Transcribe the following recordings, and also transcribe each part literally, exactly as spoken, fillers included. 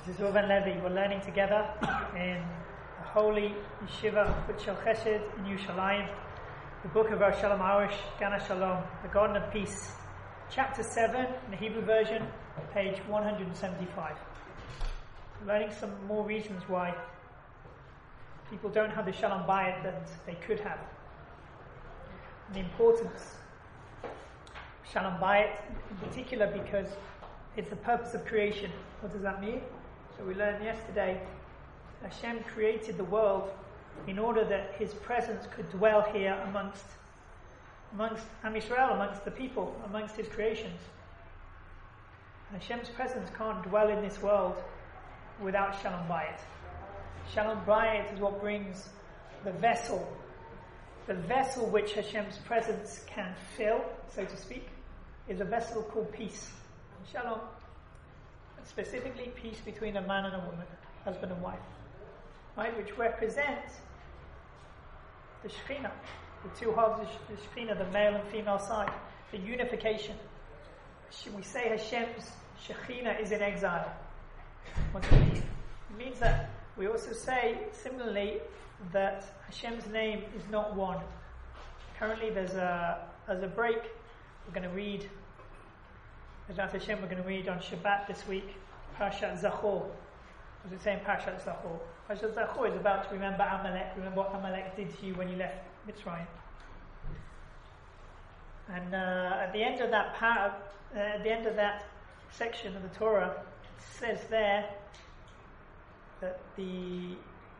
This is Reuven Levi. We're learning together in the holy Yeshiva of Shel Chesed in Yerushalayim, the book of our Shalom Arush, Gan HaShalom, the Garden of Peace, chapter seven, in the Hebrew version, page one hundred seventy-five. We're learning some more reasons why people don't have the Shalom Bayit that they could have. And the importance of Shalom Bayit, in particular because it's the purpose of creation. What does that mean? So we learned yesterday, Hashem created the world in order that His presence could dwell here amongst amongst Am Yisrael, amongst the people, amongst His creations. And Hashem's presence can't dwell in this world without Shalom Bayit. Shalom Bayit is what brings the vessel, the vessel which Hashem's presence can fill, so to speak, is a vessel called peace. Shalom. Specifically, peace between a man and a woman, husband and wife, right? Which represents the Shekhinah, the two halves of the Shekhinah, the male and female side, the unification. We say Hashem's Shekhinah is in exile. What does it mean? It means that we also say, similarly, that Hashem's name is not one. Currently, there's a as a break. We're going to read. Bezrat Hashem, we're going to read on Shabbat this week, Parashat Zachor. What does it say in Parashat Zachor? Parashat Zachor is about to remember Amalek, remember what Amalek did to you when you left Mitzrayim. And uh, at the end of that par- uh, at the end of that section of the Torah, it says there that the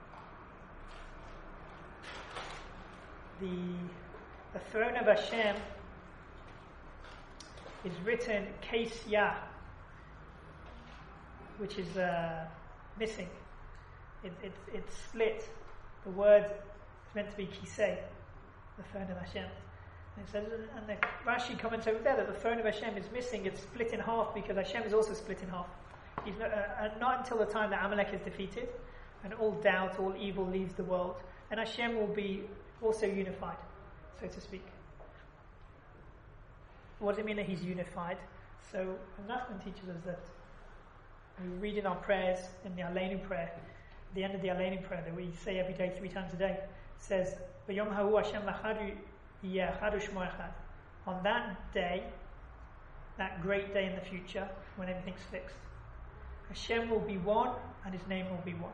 the the throne of Hashem is written Case Yah, which is uh, missing. It, it, it's split. The word is meant to be Kisei, the throne of Hashem. And, it says, and the Rashi comments over there that the throne of Hashem is missing. It's split in half because Hashem is also split in half. He's not, uh, not until the time that Amalek is defeated and all doubt, all evil leaves the world. And Hashem will be also unified, so to speak. What does it mean that He's unified? So, Nachman teaches us that we read in our prayers, in the Aleinu prayer, at the end of the Aleinu prayer that we say every day, three times a day, it says, V'yom ha'u Hashem l'chadu yeh echad u'shmo echad. On that day, that great day in the future, when everything's fixed, Hashem will be one and His name will be one.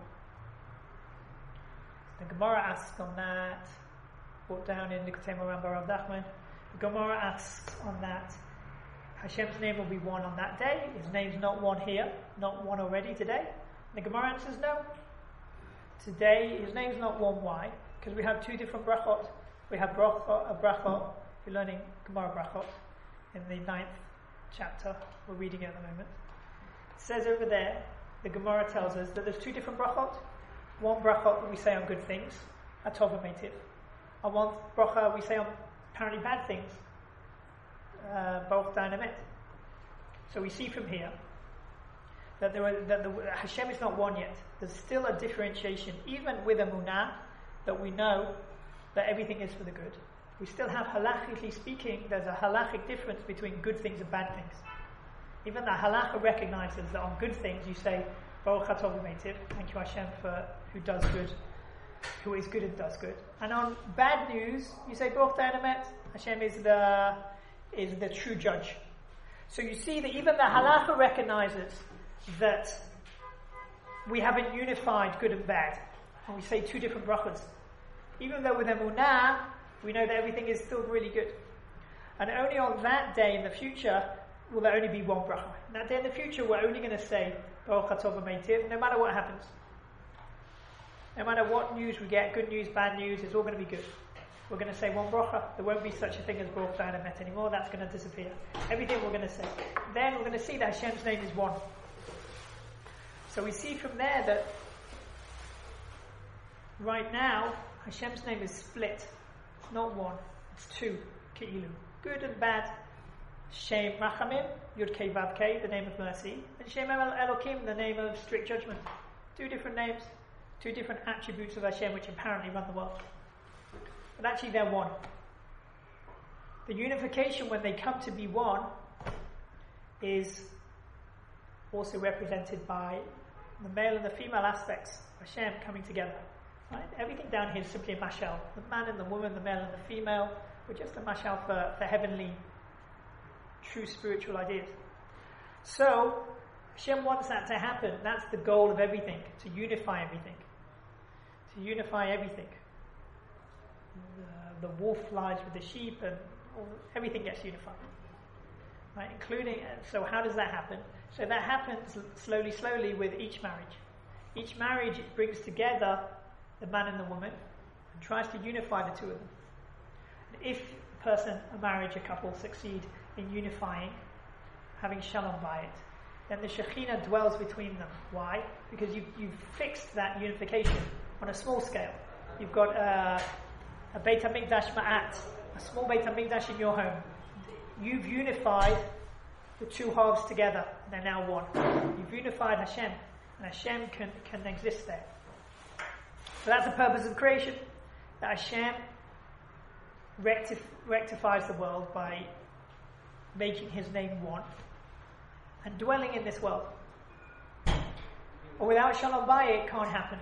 The Gemara asks on that, brought down in Likutei Moharan Barav Nachman, the Gemara asks on that, Hashem's name will be one on that day. His name's not one here, not one already today. And the Gemara answers no. Today, His name's not one. Why? Because we have two different brachot. We have brachot, a brachot, if you're learning Gemara brachot, in the ninth chapter, we're reading it at the moment. It says over there, the Gemara tells us that there's two different brachot. One brachot that we say on good things, a tov v'meitiv. And one bracha we say on apparently bad things, both dynamite. So we see from here that there are, that the, Hashem is not one yet. There's still a differentiation, even with Emunah, that we know that everything is for the good. We still have, halachically speaking, there's a halachic difference between good things and bad things. Even the halacha recognizes that on good things you say, Baruch Atov V'meitiv, thank you Hashem for who does good, who is good and does good. And on bad news, you say Baruch Da'anamet, Hashem is the is the true judge. So you see that even the halacha recognizes that we haven't unified good and bad, and we say two different brachas. Even though with Emunah, we know that everything is still really good. And only on that day in the future will there only be one bracha. And that day in the future, we're only going to say Baruch Atov V'meitiv, no matter what happens. No matter what news we get, good news, bad news, it's all going to be good. We're going to say one bracha. There won't be such a thing as Baruch Da'anamet anymore. That's going to disappear. Everything we're going to say. Then we're going to see that Hashem's name is one. So we see from there that right now, Hashem's name is split. It's not one. It's two. Ke'ilu. Good and bad. Shem Rachamim, Yud Kei Vav Kei, the name of mercy. And Shem Elokim, the name of strict judgment. Two different names. Two different attributes of Hashem which apparently run the world. But actually they're one. The unification when they come to be one is also represented by the male and the female aspects of Hashem coming together. Right? Everything down here is simply a mashal. The man and the woman, the male and the female, were just a mashal for, for heavenly, true spiritual ideas. So, Hashem wants that to happen. That's the goal of everything, to unify everything. To unify everything. The, the wolf lies with the sheep, and all, everything gets unified. Right? Including, so how does that happen? So that happens slowly, slowly with each marriage. Each marriage brings together the man and the woman and tries to unify the two of them. And if a person, a marriage, a couple succeed in unifying, having shalom by it, then the Shekhinah dwells between them. Why? Because you've, you've fixed that unification on a small scale. You've got uh, a Beit HaMikdash Ma'at, a small Beit HaMikdash in your home. You've unified the two halves together, and they're now one. You've unified Hashem, and Hashem can, can exist there. So that's the purpose of creation, that Hashem rectif- rectifies the world by making His name one, and dwelling in this world. But without Shalom Bayit, it can't happen.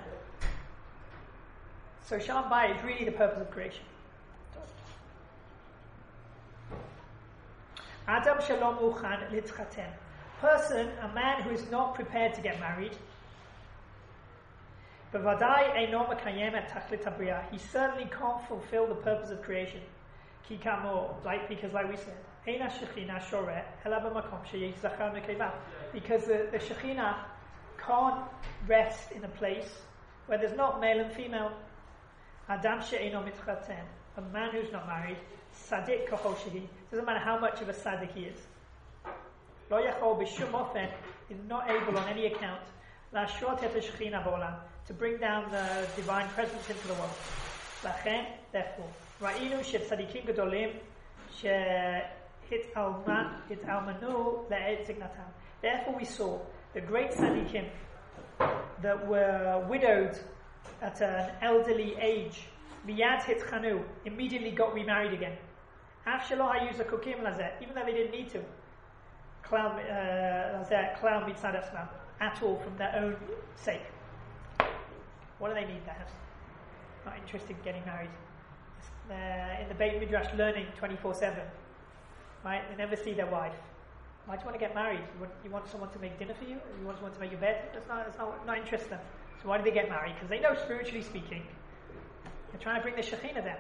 So Shalom Bayit is really the purpose of creation. Adam Shalom Uchan Litzchaten. Person, a man who is not prepared to get married, he certainly can't fulfill the purpose of creation. Like, because like we said, because the, the Shekhinah can't rest in a place where there's not male and female. Adam she'eino mitchaten, a man who's not married, sadik kachol shehi, doesn't matter how much of a sadik he is. Lo yachol b'shum ofen, is not able on any account la'ashot et Shekhinah ba'olam, to bring down the divine presence into the world. Lachen, therefore, ra'inu she'tzadikim gedolim she'hit'almanu le'ed zignatam. Therefore we saw the great tzadikim that were widowed at an elderly age, miyad hitchanu, immediately got remarried again. Afshalo hayuza kukim lazeh, even though they didn't need to. Clown lazeh, clown mitzad asmam, at all from their own sake. What do they need that? Not interested in getting married. They're in the Beit Midrash learning twenty-four seven. Right? They never see their wife. Why do you want to get married? You want, you want someone to make dinner for you? You want someone to make your bed? That's not, that's not, not interesting. So why do they get married? Because they know, spiritually speaking, they're trying to bring the Shekhinah there.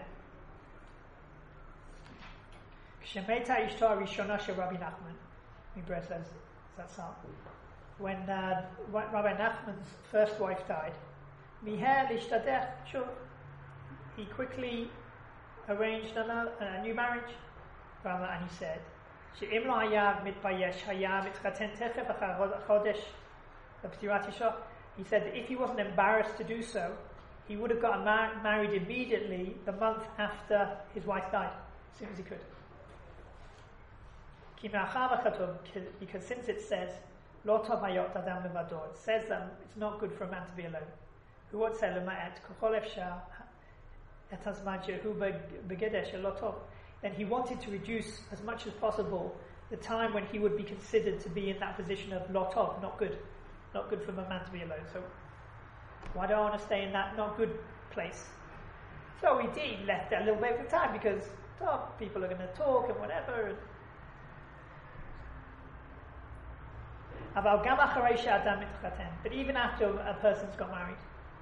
Shemeta Ishtar Rishona She Rabbi Nachman. Mibra says, that's all. When uh, Rabbi Nachman's first wife died, Miher Lishtadech Shuv, he quickly arranged a, a new marriage. And he said, שאם לא היה מתבייש, היה מתחתן תכף אחר חודש בפטירת אשתו. He said that if he wasn't embarrassed to do so, he would have gotten mar- married immediately the month after his wife died, as soon as he could. Because since it says, לא טוב היות אדם לבדו, it says that it's not good for a man to be alone. הוא רוצה למעט ככל אפשר את הזמן שהוא בגדר שלא טוב. Then he wanted to reduce as much as possible the time when he would be considered to be in that position of lotov, not good. Not good for a man to be alone. So why do I want to stay in that not good place? So he did left that a little bit of time because oh, people are going to talk and whatever. But even after a person's got married,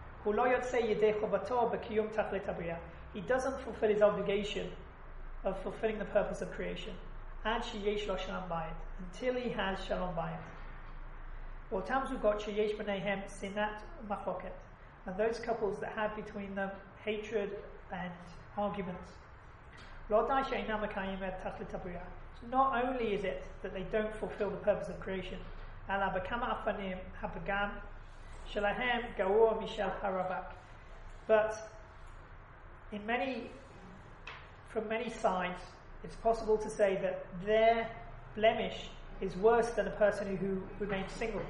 he doesn't fulfill his obligation of fulfilling the purpose of creation, and sheyesh lo shalom bayit, until he has shalom bayit. Or times we've got sheyesh b'neihem sinat machloket, and those couples that have between them hatred and arguments. Lo dai she'einam mekayim et tachlit habriya. Not only is it that they don't fulfill the purpose of creation, ala b'kama afanim habagam shelahem gaur mishel haravak, but in many from many sides, it's possible to say that their blemish is worse than a person who, who remains single.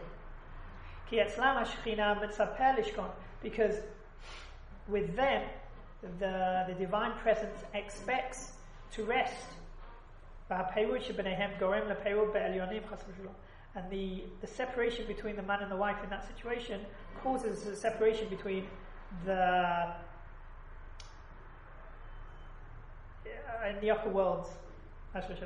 Because with them, the, the divine presence expects to rest. And the, the separation between the man and the wife in that situation causes a separation between the uh, in the upper worlds. That's for sure.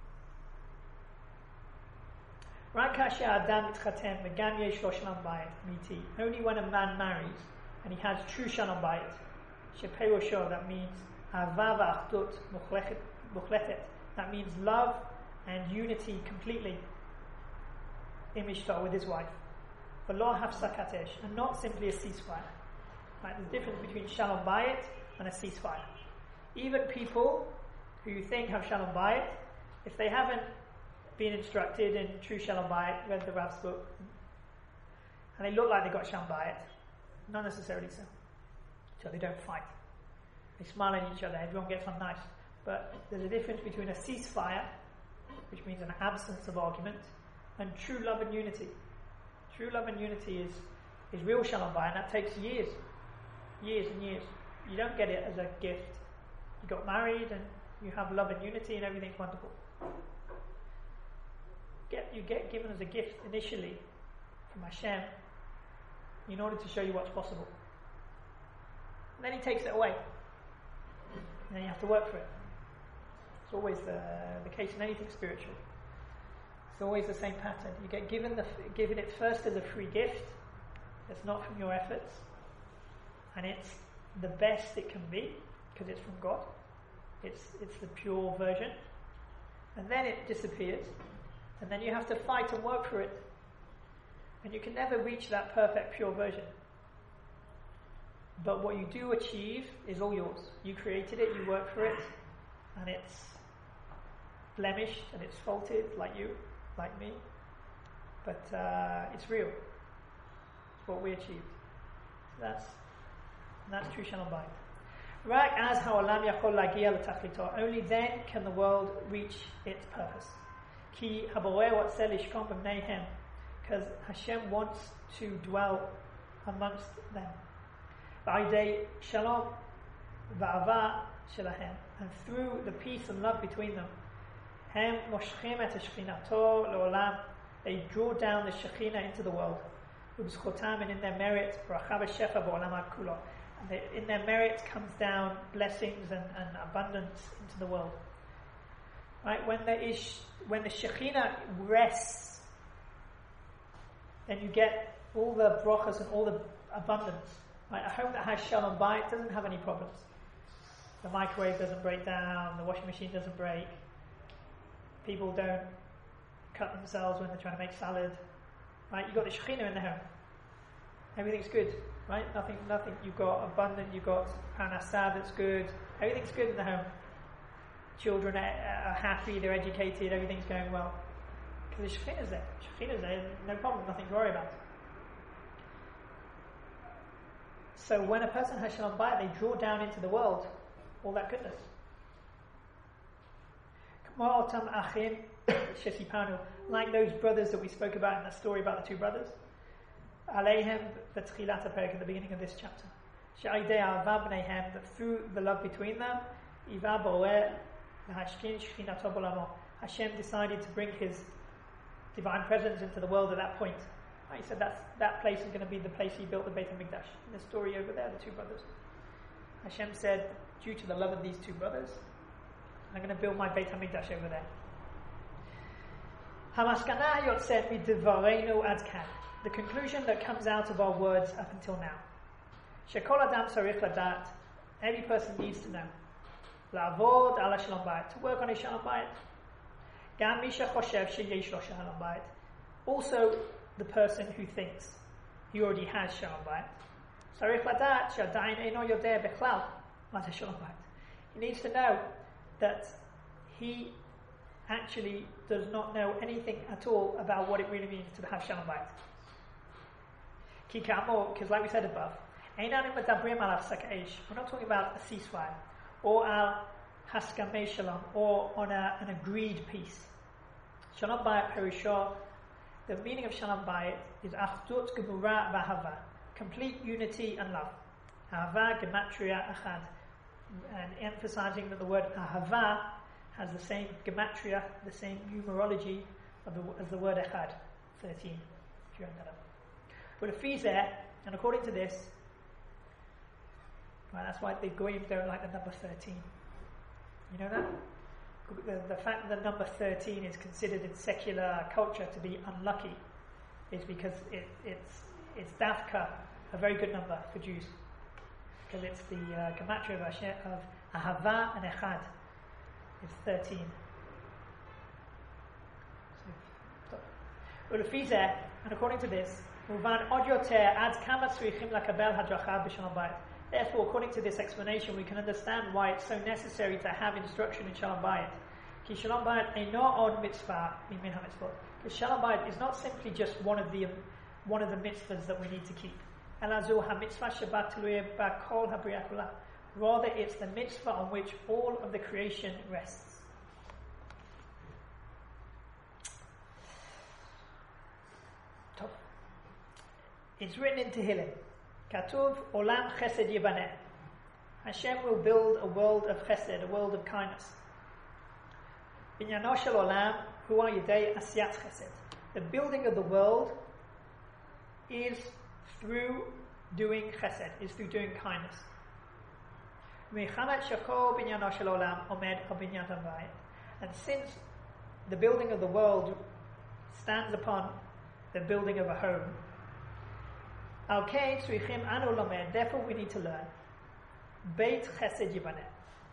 Only when a man marries and he has true shalom bayit, shepirosho, that means ahava v'achdut muchletet, that means love and unity completely in Mishtar with his wife. V'lo hafsakat esh, and not simply a ceasefire. Right, there's a difference between shalom bayit and a ceasefire. Even people who you think have shalom bayit, if they haven't been instructed in true shalom bayit, read the Rav's book, and they look like they got shalom bayit, not necessarily so. So they don't fight. They smile at each other, everyone gets on nice. But there's a difference between a ceasefire, which means an absence of argument, and true love and unity. True love and unity is, is real shalom bayit, and that takes years. Years and years. You don't get it as a gift. You got married and you have love and unity and everything's wonderful. Get you get given as a gift initially from Hashem in order to show you what's possible. And then he takes it away. And then you have to work for it. It's always the, the case in anything spiritual. It's always the same pattern. You get given the given it first as a free gift. It's not from your efforts. And it's the best it can be because it's from God. It's it's the pure version. And then it disappears. And then you have to fight and work for it. And you can never reach that perfect pure version. But what you do achieve is all yours. You created it, you work for it, and it's blemished and it's faulted like you, like me. But uh, it's real. It's what we achieved. So that's that's true shalom bayit. Right as ha'olam yachol lagia l'tachlito, only then can the world reach its purpose. Ki haboreh watzeh lishkon b'mneihem, because Hashem wants to dwell amongst them. V'ayidei shalom v'ava shelahem, and through the peace and love between them, hem moshchim et shechinato le'olam, they draw down the Shekhinah into the world. Ub'zchotam, and in their merit, bracha v'shefa b'olam kulo, and they, in their merit comes down blessings and, and abundance into the world. Right, when there is, when the Shekhinah rests, then you get all the brachas and all the abundance. Right, a home that has shalom bayit doesn't have any problems. The microwave doesn't break down, the washing machine doesn't break, people don't cut themselves when they're trying to make salad. Right, you've got the Shekhinah in the home. Everything's good, right? Nothing, nothing. You've got abundant, you've got parnassah that's good. Everything's good in the home. Children are, are happy, they're educated, everything's going well. Because the Shekhinah's there. Shekhinah's there, no problem, nothing to worry about. So when a person has shalom bayit, they draw down into the world all that goodness. Like those brothers that we spoke about in the story about the two brothers. Aleihem v'tchilat haperek, at the beginning of this chapter. She'aydei ahava b'neihem, that through the love between them, Iva boreh l'hashkin shechinato b'olamo, Hashem decided to bring His divine presence into the world at that point. Right, he said that's, that place is going to be the place He built the Beit HaMikdash. In the story over there, the two brothers. Hashem said, due to the love of these two brothers, I'm going to build my Beit HaMikdash over there. Hamaskana yotzet midvareinu ad kan. The conclusion that comes out of our words up until now. Shekol adam tzarich ladat. Every person needs to know. La'avod ala shalom bayit. To work on a shalom bayit. Gam mi shechoshev sheyesh lo shalom bayit. Also, the person who thinks he already has shalom bayit. Tzarich ladat she'adayin eino yodeh bechlal ma ze shalom bayit. He needs to know that he actually does not know anything at all about what it really means to have shalom bayit. Because like we said above, we're not talking about a ceasefire or al haskamei shalom or on a, an agreed peace. Shalom bayit perishah, the meaning of shalom bayit is achdut gemura v'ahava, complete unity and love. Ahava gematria achad, and emphasizing that the word ahava has the same gematria, the same numerology of the, as the word echad. thirteen, if you round that up. But a fees there, and according to this, right, that's why the Goyim don't like the number thirteen. You know that? The, the fact that the number thirteen is considered in secular culture to be unlucky is because it, it's it's dafka, a very good number for Jews, because it's the uh, gematria of, Hashem, of ahava and echad. It's thirteen. So, and according to this, therefore, according to this explanation, we can understand why it's so necessary to have instruction in Shalom Bayit. Because Shalom Bayit is not simply just one of the um, one of the mitzvahs that we need to keep. Rather, it's the mitzvah on which all of the creation rests. It's written in Tehillim, Katuv Olam Chesed Yibaneh. Hashem will build a world of chesed, a world of kindness. Binyano shel Olam Hu Yidei Asiyat Chesed. The building of the world is through doing chesed, is through doing kindness. And since the building of the world stands upon the building of a home, therefore we need to learn Beit Chesed Yibaneh.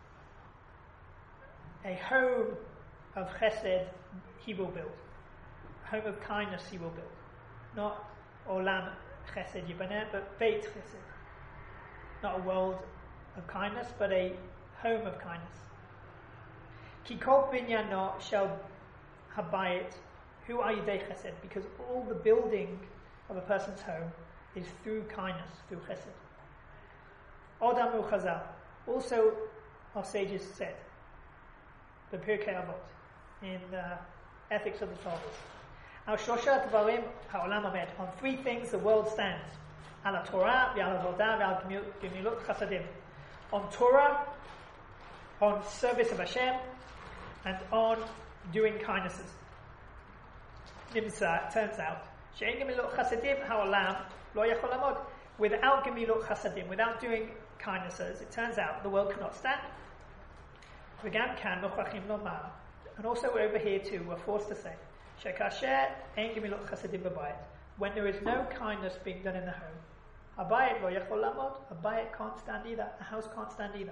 A home of chesed he will build. A home of kindness he will build. Not Olam Chesed Yibaneh, but Beit Chesed. Not a world of kindness, but a home of kindness. Ki kol binyano shel habayit hu ayidei chesed, because all the building of a person's home is through kindness, through chesed. Odamu Chazal. Also, our sages said, the Pirkei Avot, in the Ethics of the Fathers, Al Shlosha Dvarim Ha'olam Omed, on three things the world stands: Al Torah, V'al Avodah, V'al Gemilut Chasadim. On Torah, on service of Hashem, and on doing kindnesses. Nimsa, it turns out, She'en Gemilut Chasadim Ha'olam Lo Yachol Lamod. Without Gemilut Chasadim, without doing kindnesses, it turns out the world cannot stand. V'gam kan Nochachim Lomar. And also over here too, we're forced to say, Shekasher En Gemilut Chasadim B'bayit. When there is no kindness being done in the home, a bayit lo yachol lamod. A bayit can't stand either. A house can't stand either.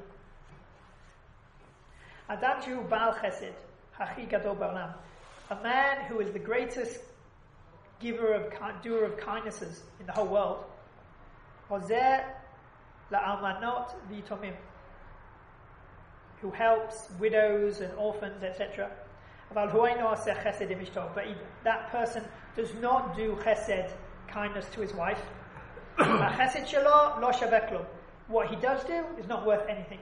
Adam shehu baal chesed, hachi gadol ba'olam. A man who is the greatest giver of doer of kindnesses in the whole world. Ozer la'almanot v'yitomim, who helps widows and orphans, et cetera. But that person does not do chesed, kindness to his wife. What he does do is not worth anything.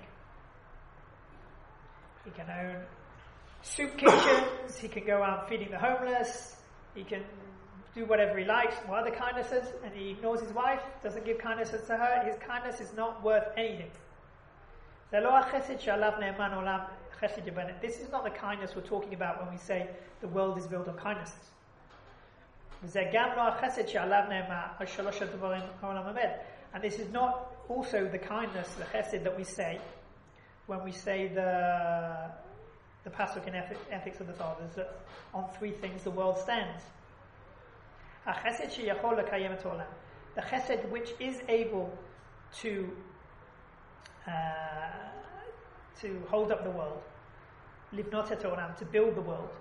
He can own soup kitchens, he can go out feeding the homeless, he can do whatever he likes, what other kindnesses, and he ignores his wife, doesn't give kindnesses to her. His kindness is not worth anything. This is not the kindness we're talking about when we say the world is built on kindnesses. And this is not also the kindness, the chesed that we say when we say the the pasuk in Ethics of the Fathers, that on three things the world stands. The chesed which is able to uh, to hold up the world, livnot et olam, to build the world.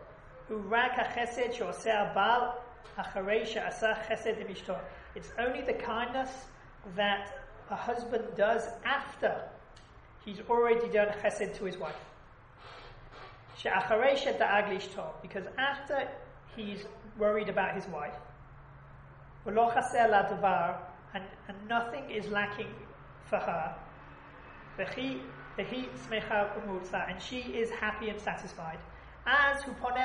It's only the kindness that a husband does after he's already done chesed to his wife. Because after he's worried about his wife, and, and nothing is lacking for her, and she is happy and satisfied. As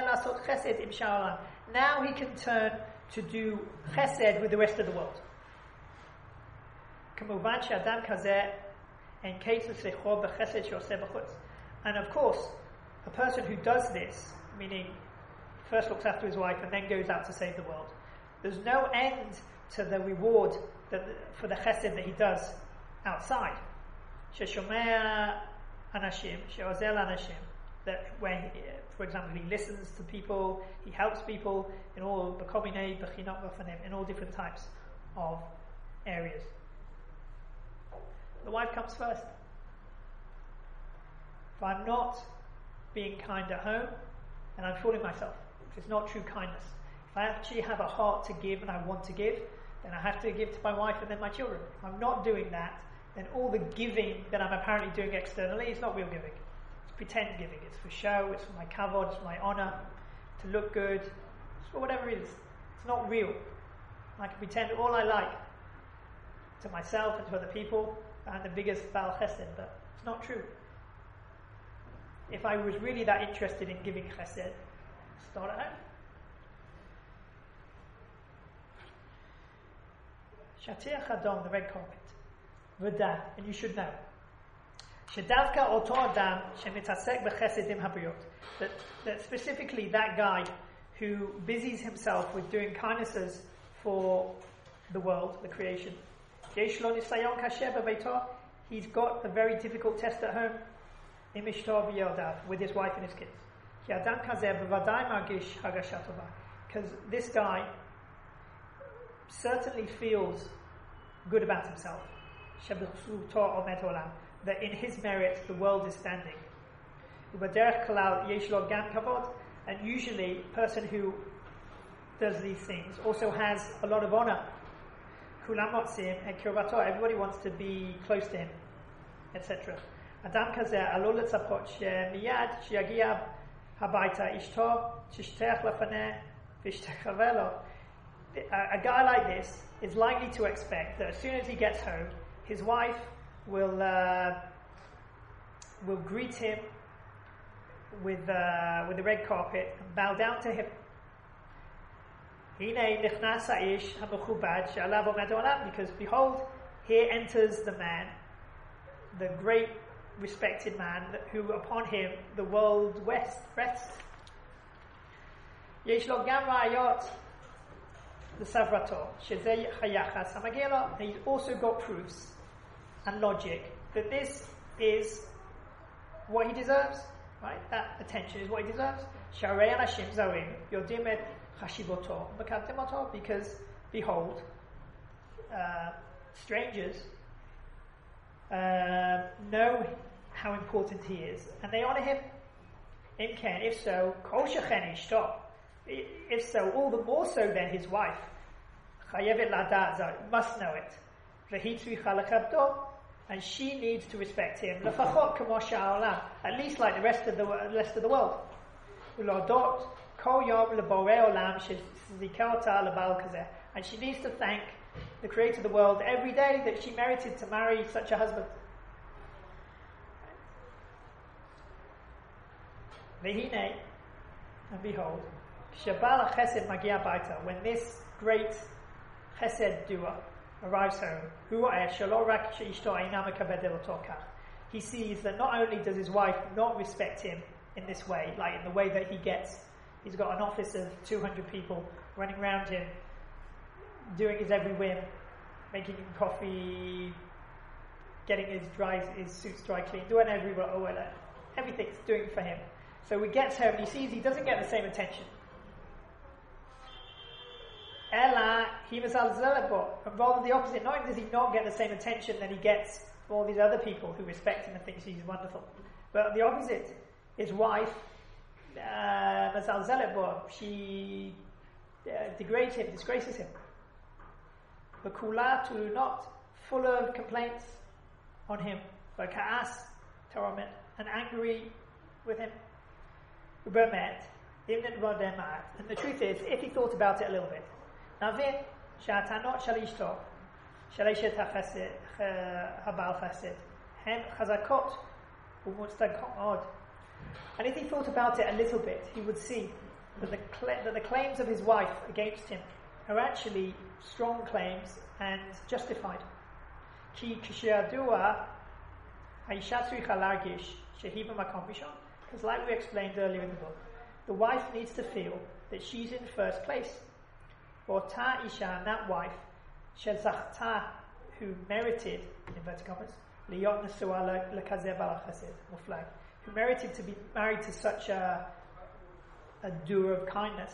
now he can turn to do chesed with the rest of the world. And of course, a person who does this, meaning first looks after his wife and then goes out to save the world, There's no end to the reward that, for the chesed that he does outside. Sheshomea anashim, sheozel anashim. That when, he, for example, he listens to people, he helps people in all in all different types of areas. The wife comes first. If I'm not being kind at home, then I'm fooling myself. If it's not true kindness. If I actually have a heart to give and I want to give, then I have to give to my wife and then my children. If I'm not doing that, then all the giving that I'm apparently doing externally is not real giving. It's pretend giving. It's for show, it's for my kavod, it's for my honor, to look good, it's for whatever it is. It's not real. I can pretend all I like to myself and to other people. I'm the biggest Baal Chesed, but it's not true. If I was really that interested in giving Chesed, start at home. Shatiach Adom, the red carpet. V'da, and you should know. Shedavka oto adam shemitasek b'chesedim habriot. That that specifically that guy who busies himself with doing kindnesses for the world, the creation. Yesh lo nisayon kasher b'beito. He's got a very difficult test at home. Imishto v'yodav, with his wife and his kids. Ki adam kazeh b'vadai margish hagasha tova. Because this guy certainly feels good about himself. That in his merit the world is standing. And usually a person who does these things also has a lot of honor. Everybody wants to be close to him, et cetera. Adam kazeh alol letzapot shemiyad sheyagia habayta ishto tishtech lafaneh v'ishtechaveh lo. A guy like this is likely to expect that as soon as he gets home, his wife will uh, will greet him with uh, with the red carpet and bow down to him. Because behold, here enters the man, the great respected man, who upon him the world rests. Yesh lo gam ra'ayot. The Savrato, Shezeh Chayachas Hamagela, and he's also got proofs and logic that this is what he deserves, right? That attention is what he deserves. Sharei Anashim Zarim, Yodim et Chashivoto, Mekadimoto, because behold, uh, strangers uh, know how important he is, and they honor him. In Ken, if so, Kol Shechen Ishto. If so, all the more so than his wife. Must know it. And she needs to respect him. At least like the rest of the rest of the world. And she needs to thank the Creator of the world every day that she merited to marry such a husband. And behold, when this great chesed doer arrives home, he sees that not only does his wife not respect him in this way, like in the way that he gets, he's got an office of two hundred people running around him, doing his every whim, making him coffee, getting his dry, his suits dry cleaned, doing every, oh, well, everything's doing for him. So he gets home and he sees he doesn't get the same attention. Ella, he was al-zalabo, and rather the opposite. Not only does he not get the same attention that he gets from all these other people who respect him and think he's wonderful, but the opposite, his wife, uh, was al-zalabo, she uh, degrades him, disgraces him. But kula to not, full of complaints on him, but ka'as, toromet, and angry with him. Ubermet, and the truth is, if he thought about it a little bit, Navin, Shatanot Shalishto, Shalishet Habal Chesed, Hen Chazakot, Umutstagod. And if he thought about it a little bit, he would see that the, cl- that the claims of his wife against him are actually strong claims and justified. Ki Kishiadua Aishatri Chalargish, Shehiba Makom Rishon. Because, like we explained earlier in the book, the wife needs to feel that she's in first place. Ota Isha, and that wife, Shezachta, who merited, in inverted commas, Liyot Nesua Lekazeh Bala Chesed, Muflag, who merited to be married to such a, a doer of kindness.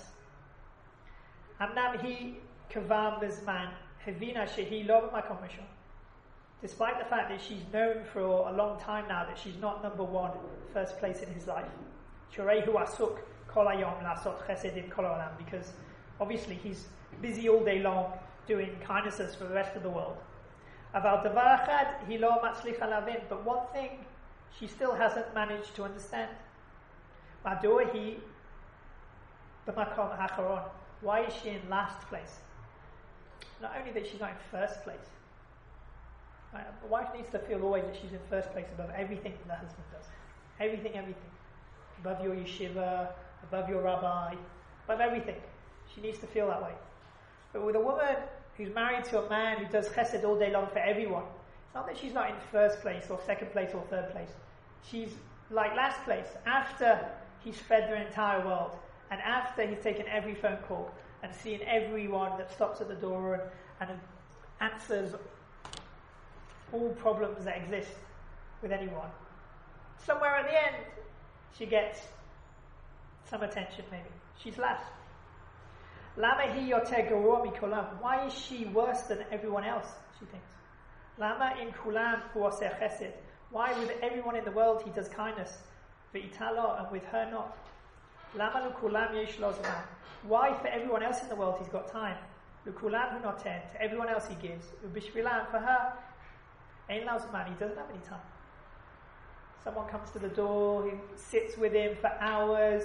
Amnam he kavam bizman hevina shehi lo b'makom rishon. Despite the fact that she's known for a long time now that she's not number one, first place in his life. Shorehu asuk kol hayom lasot chesedim kol ha'olam, because obviously he's busy all day long doing kindnesses for the rest of the world. Aval davar echad hi lo matzlicha lavin, but one thing she still hasn't managed to understand. Madua hi b'makom hacharon. Why is she in last place? Not only that she's not in first place. Right? A wife needs to feel always that she's in first place above everything that the husband does. Everything, everything. Above your yeshiva, above your rabbi, above everything. She needs to feel that way. But with a woman who's married to a man who does chesed all day long for everyone, it's not that she's not in first place or second place or third place. She's like last place, after he's fed the entire world, and after he's taken every phone call and seen everyone that stops at the door and, and answers all problems that exist with anyone. Somewhere at the end, she gets some attention maybe. She's last. Lama hi yoter garua mikolam. Why is she worse than everyone else, she thinks. Lama in kulam hu oseh chesed. Why with everyone in the world he does kindness? V'italo, and with her not. Lama lukulam yesh lo zaman. Why for everyone else in the world he's got time? Lukulam hu noten. To everyone else he gives. Ubishvilam, for her, ein lo zaman. He doesn't have any time. Someone comes to the door, he sits with him for hours,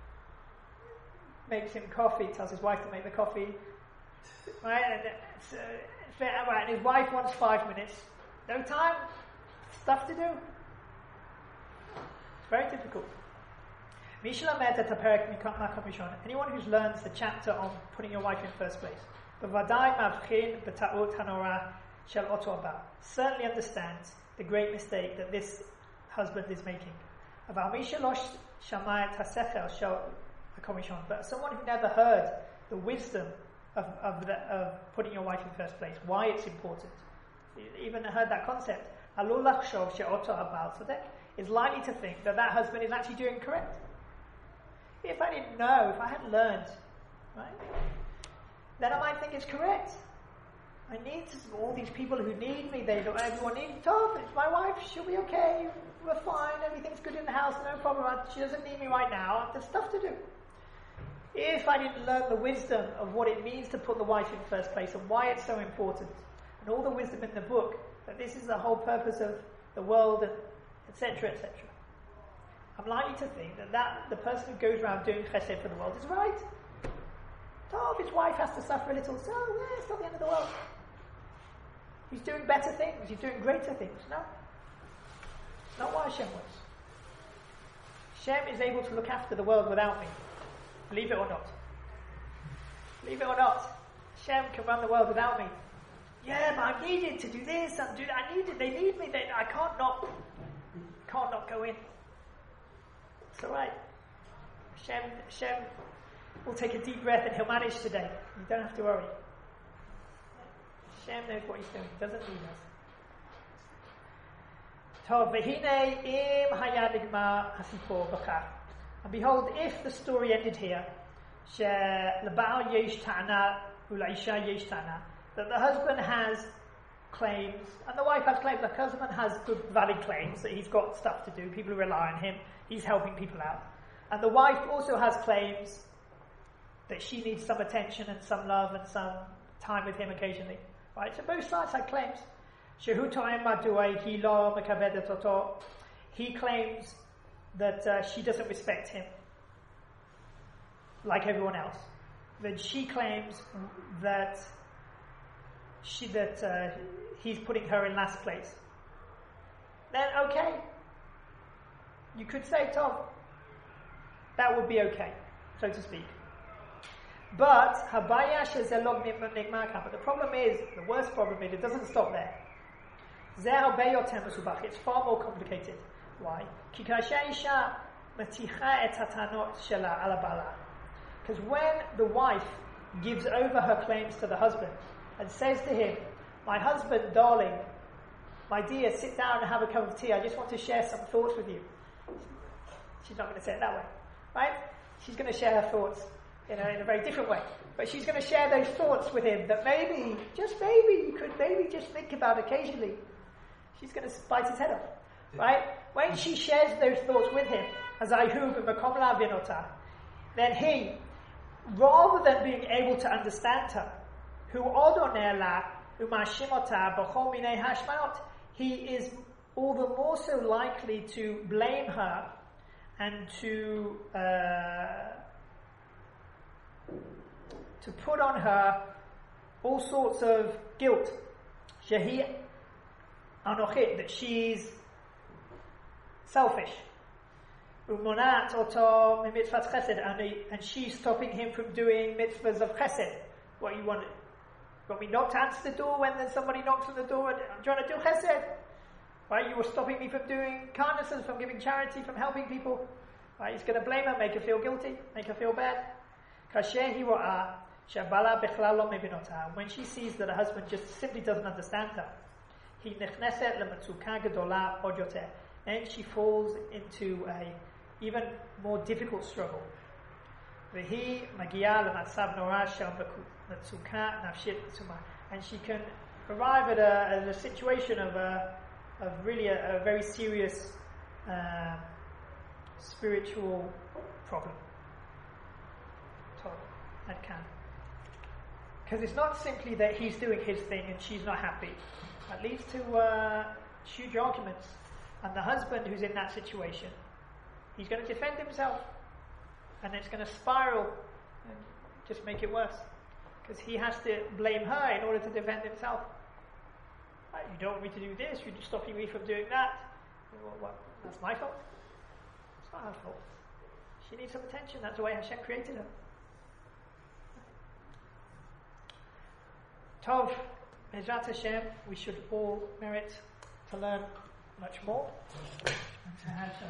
makes him coffee, tells his wife to make the coffee, right? And, uh, right, and his wife wants five minutes. No time, stuff to do. It's very difficult. Anyone who's learned the chapter on putting your wife in first place, certainly understands the great mistake that this husband is making. But someone who never heard the wisdom of, of, the, of putting your wife in first place, why it's important, even heard that concept, is likely to think that that husband is actually doing correct. If I didn't know, if I hadn't learned, right, then I might think it's correct. I need to, all these people who need me, they don't, everyone needs me. Oh, it's my wife, she'll be okay, we're fine, everything's good in the house, no problem, she doesn't need me right now, there's stuff to do. If I didn't learn the wisdom of what it means to put the wife in first place and why it's so important, and all the wisdom in the book, that this is the whole purpose of the world, and et cetera, et cetera, I'm likely to think that, that the person who goes around doing chesed for the world is right. Oh, if his wife has to suffer a little, so yeah, it's not the end of the world. He's doing better things, he's doing greater things. No. It's not what Hashem wants. Hashem is able to look after the world without me. Believe it or not. Believe it or not. Hashem can run the world without me. Yeah, but I'm needed to do this and do that. I need it. They need me. They, I can't not, can't not go in. It's alright. Hashem, Hashem will take a deep breath and he'll manage today. You don't have to worry. Hashem knows what he's doing. He doesn't need us. And behold, if the story ended here, that the husband has claims, and the wife has claims, the husband has good valid claims, that he's got stuff to do, people rely on him, he's helping people out. And the wife also has claims that she needs some attention and some love and some time with him occasionally. Right? So both sides had claims. He claims that uh, she doesn't respect him like everyone else. Then she claims that she that uh, he's putting her in last place. Then okay, you could say, Tom, that would be okay, so to speak. But but the problem is, the worst problem is, it doesn't stop there. It's far more complicated. Why? Because when the wife gives over her claims to the husband and says to him, "My husband, darling, my dear, sit down and have a cup of tea. I just want to share some thoughts with you." She's not going to say it that way, right? She's going to share her thoughts, you know, in a very different way. But she's going to share those thoughts with him that maybe, just maybe, you could maybe just think about occasionally. She's going to bite his head off, right? When she shares those thoughts with him, as I hope in Makom Lavinota, then he, rather than being able to understand her, who odoneh la umashimota b'chol minei hashmanot, he is all the more so likely to blame her and to uh, to put on her all sorts of guilt. Shehi anochit, that she's selfish. Umonat oto mitzvah chesed, and she's stopping him from doing mitzvahs of chesed. What you want? You want me not to answer the door when there's somebody knocks on the door and I'm trying to do chesed? Right? You were stopping me from doing kindnesses, from giving charity, from helping people. Right? He's going to blame her, make her feel guilty, make her feel bad. When she sees that her husband just simply doesn't understand her, and she falls into a even more difficult struggle. And she can arrive at a, at a situation of a, of really a, a very serious uh, spiritual problem. That can. Because it's not simply that he's doing his thing and she's not happy. That leads to uh, huge arguments. And the husband who's in that situation, he's going to defend himself. And it's going to spiral and just make it worse. Because he has to blame her in order to defend himself. Right, you don't want me to do this, you're stopping me from doing that. Well, what? That's my fault? It's not her fault. She needs some attention, that's the way Hashem created her. Tov, Bezrat Hashem, we should all merit to learn much more and to have